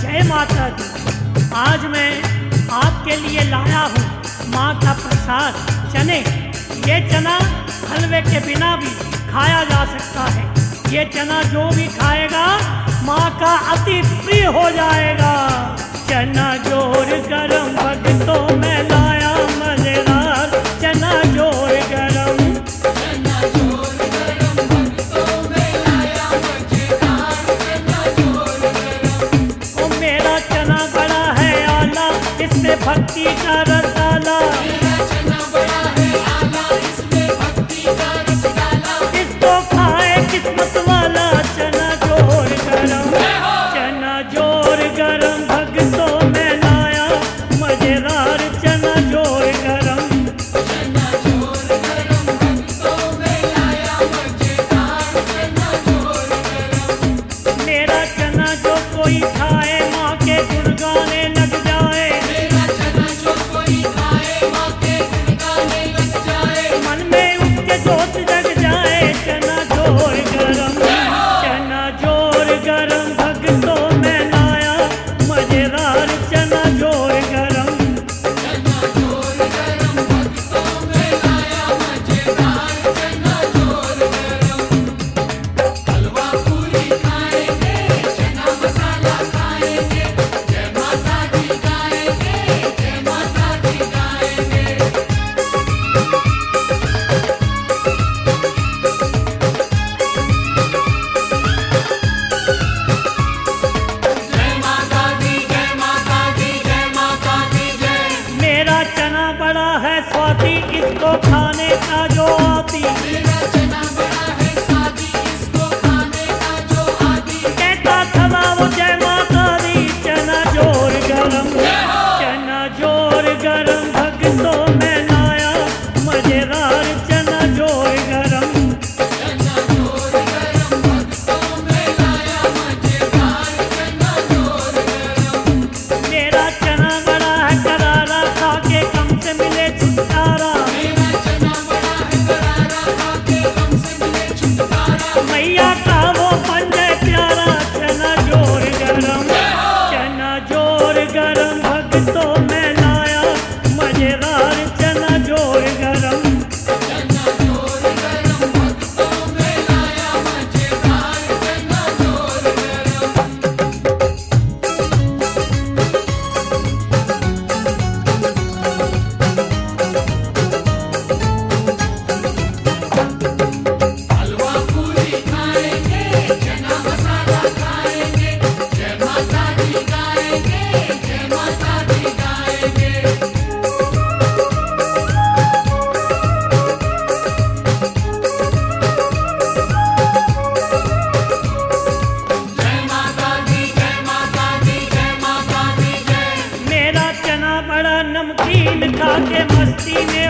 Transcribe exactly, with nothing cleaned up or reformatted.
जय माता दी। आज मैं आपके लिए लाया हूँ माँ का प्रसाद चने। ये चना हलवे के बिना भी खाया जा सकता है। ये चना जो भी खाएगा माँ का अति प्रिय हो जाएगा। चना जोर गरम भक्तों में लाया मजेदार, चना जोर गरम, चना जोर गरम भक्तों में लाया मजेदार, चना जोर गरम। ओ मेरा चना बड़ा है आला, इसमें भक्ति का रस डाला। मेरा चना बड़ा है आला, इसमें भक्ति का रस डाला। इसको खाए किस्मत वाला, चना जोर गरम, चना जोर गरम भक्तों में लाया मजेदार, चना जोर गरम। चना जोर गरम भक्तों में लाया मजेदार, चना जोर गरम। मेरा चना जो कोई खाए माँ के गुण गाने लग जाए। मेरा चना जो कोई खाए माँ के गुण गाने लग जाए। मन में उसके जोत जग जाए, चना जोर गरम, चना जोर गरम भक्तों में लाया मजेदार, चना जोर गरम। चना जोर गरम भक्तों में लाया मजेदार, चना जोर गरम। हलवा पूरी खाएंगे, चना मसाला खाएंगे, जय माता दी गाएंगे, जय माता दी गाएंगे। जय माता दी, जय माता दी, जय माता दी जय। मेरा चना बड़ा है स्वादी, इसको खाने का जो आती। मेरा चना बड़ा है सादी, इसको खाने का जो आदि। कहता था वो जय माता दी, चना जोर गरम, चना जोर गरम भक्तों में लाया मजेदार, चना जोर गरम। चना जोर गरम भक्तों में लाया मजेदार, चना जोर गरम। मेरा चना बड़ा है करारा, खा के कम से मिले छुटकारा। मेरा चना बड़ा है करारा, खा के कम से मिले छुटकारा। मैया का वो पंजय प्यारा, चना जोर गरम, चना जोर गरम भक्तों में लाया मजेदार, चना जोर गरम। चना जोर गरम भक्तों में लाया मजेदार, चना जोर गरम। हलवा पूरी खाएंगे, चना मसाला खाएंगे, जय माता दी गाएंगे, जय माता दी गाएंगे। जय माता दी, जय माता दी, जय माता दी जय। मेरा चना बड़ा नमकीन, खा के मस्ती में